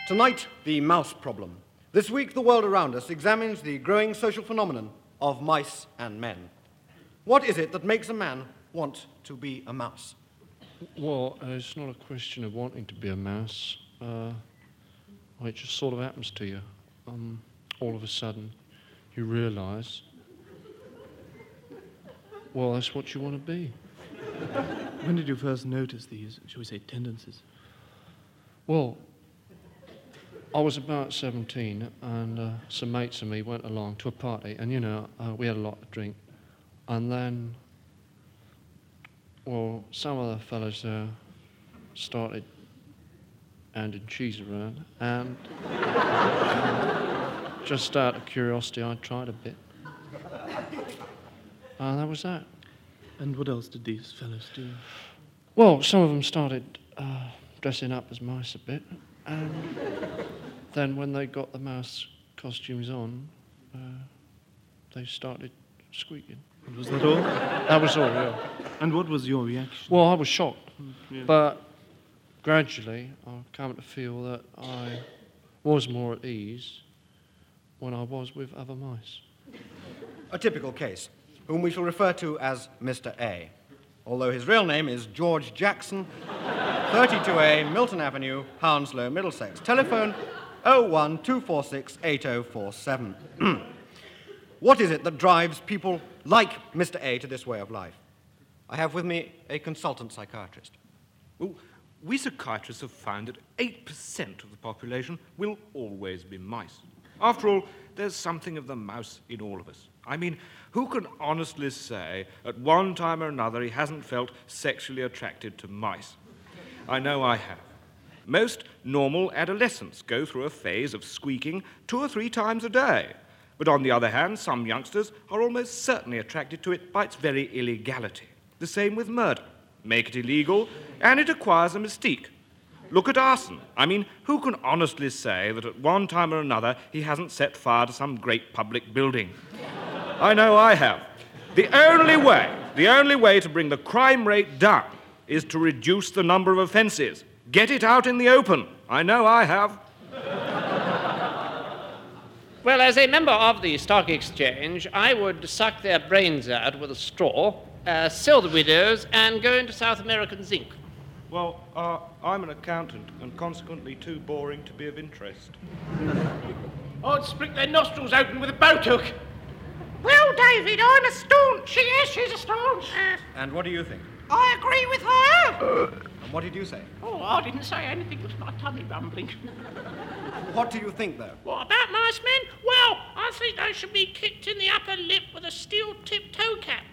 Tonight, the mouse problem. This week, the world around us examines the growing social phenomenon of mice and men. What is it that makes a man want to be a mouse? Well, it's not a question of wanting to be a mouse. It just sort of happens to you. All of a sudden, you realise, well, that's what you want to be. When did you first notice these, shall we say, tendencies? Well, I was about 17, and some mates of me went along to a party, and, we had a lot to drink. And then, well, some of the fellas started handing cheese around, and just out of curiosity, I tried a bit. And that was that. And what else did these fellas do? Well, some of them started dressing up as mice a bit, and then when they got the mouse costumes on, they started squeaking. And was that all? That was all, yeah. And what was your reaction? Well, I was shocked, Yeah. but gradually I've come to feel that I was more at ease when I was with other mice. A typical case, whom we shall refer to as Mr. A, although his real name is George Jackson, 32A, Milton Avenue, Hounslow, Middlesex. Telephone 012468047. What is it that drives people like Mr. A to this way of life? I have with me a consultant psychiatrist. Well, we psychiatrists have found that 8% of the population will always be mice. After all, there's something of the mouse in all of us. I mean, who can honestly say at one time or another he hasn't felt sexually attracted to mice? I know I have. Most normal adolescents go through a phase of squeaking 2 or 3 times a day. But on the other hand, some youngsters are almost certainly attracted to it by its very illegality. The same with murder. Make it illegal, and it acquires a mystique. Look at arson. I mean, who can honestly say that at one time or another he hasn't set fire to some great public building? I know I have. The only way to bring the crime rate down is to reduce the number of offences. Get it out in the open. I know I have. Well, as a member of the Stock Exchange, I would suck their brains out with a straw, sell the widows, and go into South American zinc. Well, I'm an accountant and consequently too boring to be of interest. I'd split their nostrils open with a boat hook. Well, David, I'm a staunch. Yes, she's a staunch. And what do you think? I agree with her. And what did you say? Oh, I didn't say anything. It was my tummy rumbling. What do you think, though? What about mice men? Well, I think they should be kicked in the upper lip with a steel-tipped toe cap.